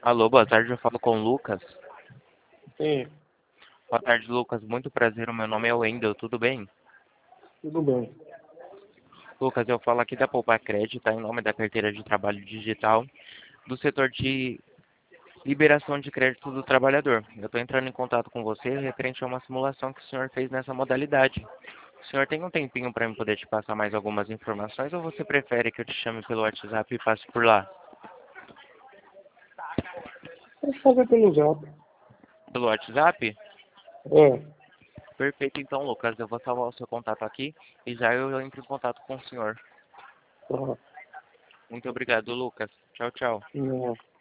Alô, boa tarde, eu falo com o Lucas. Sim, Boa tarde, Lucas. Muito prazer, o meu nome é Wendel, tudo bem? tudo bem. Lucas, eu falo aqui da Poupa Crédito, tá? Em nome da carteira de trabalho digital, do setor de liberação de crédito do trabalhador. Eu estou entrando em contato com você referente a uma simulação que o senhor fez nessa modalidade. O senhor tem um tempinho para eu poder te passar mais algumas informações ou você prefere que eu te chame pelo WhatsApp e passe por lá? Pode fazer pelo zap. Pelo WhatsApp? É, Perfeito, então, Lucas. Eu vou salvar o seu contato aqui e já eu entro em contato com o senhor. tá. Muito obrigado, Lucas. Tchau, tchau. Não.